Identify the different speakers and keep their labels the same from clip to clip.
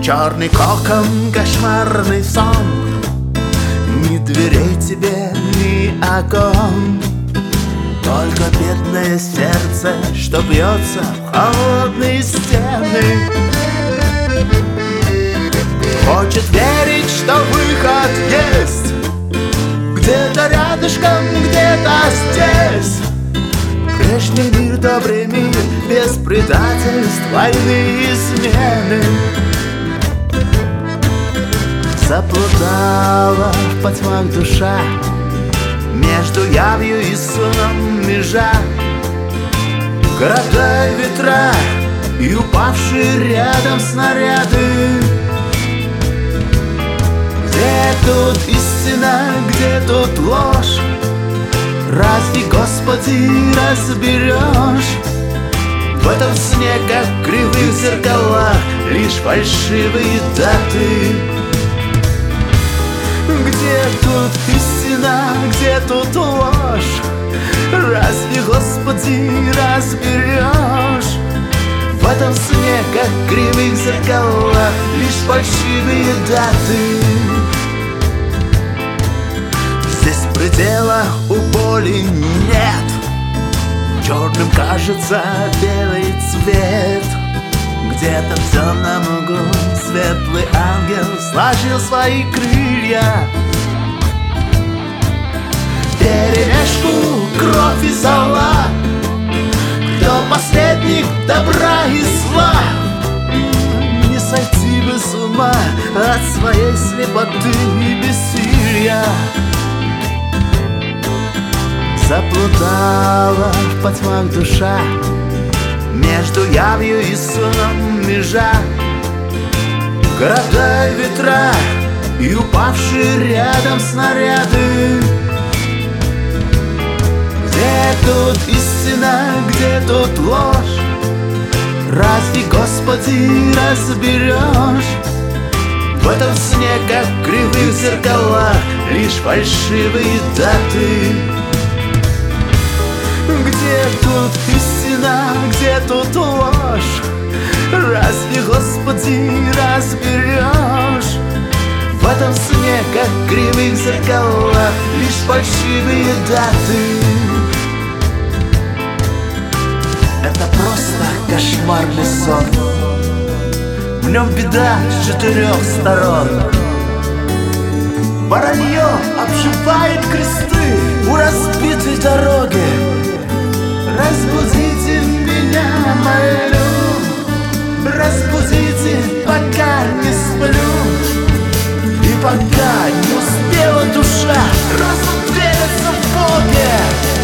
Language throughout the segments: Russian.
Speaker 1: Черный кокон, кошмарный сон, ни дверей тебе, ни окон, только бедное сердце, что бьется в холодные стены. Хочет верить, что выход есть где-то рядышком, где-то здесь. Прежний мир, добрый мир, без предательств, войны и смены. Заплутала по тьмам душа, между явью и сном межа. Города и ветра, и упавшие рядом снаряды. Где тут истина, где тут ложь? Разве, Господи, разберешь? В этом сне, как в кривых зеркалах, лишь фальшивые даты. Где тут истина, где тут ложь? Разве, Господи, разберешь? В этом сне, как в кривых зеркалах, лишь фальшивые даты. Здесь предела у боли нет, черным кажется белый цвет. Где-то в темном углу светлый ангел сложил свои крылья. Вперемешку кровь и зола, кто посредник добра и зла? Не сойти бы с ума от своей слепоты и бессилия. Заплутала по тьмам душа, между явью и сном межа. Города и ветра, и упавшие рядом снаряды. Где тут истина, где тут ложь? Разве, Господи, разберешь? В этом сне, как в кривых зеркалах, лишь фальшивые даты. Где тут истина, где тут ложь? Разве, Господи, разберешь? В этом сне, как в кривых зеркалах, лишь фальшивые даты. Это просто кошмарный сон, в нем беда с 4 сторон. Воронье обшивает кресты у разбитой дороги. Разбудите меня, молю, разбудите, пока не сплю. И пока не успела душа разувериться в Боге.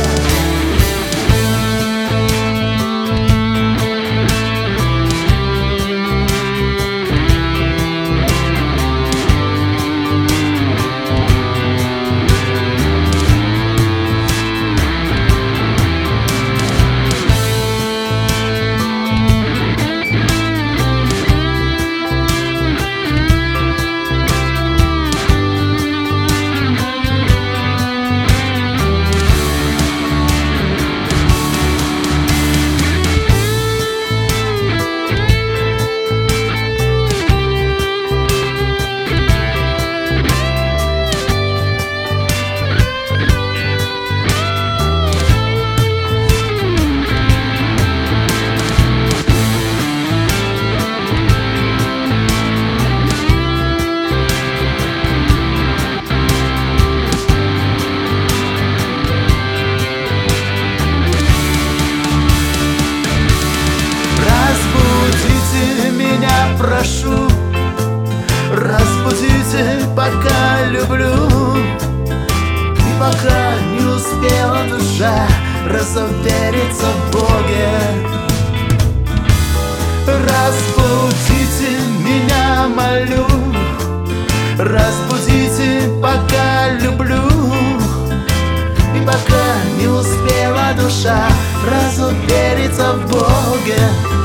Speaker 1: Прошу, разбудите, пока люблю. И пока не успела душа разувериться в Боге. Разбудите меня, молю, разбудите, пока люблю. И пока не успела душа разувериться в Боге.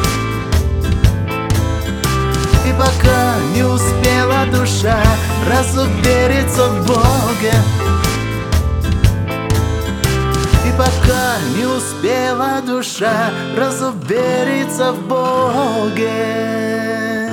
Speaker 1: И пока не успела душа разувериться в Боге. И пока не успела душа разувериться в Боге.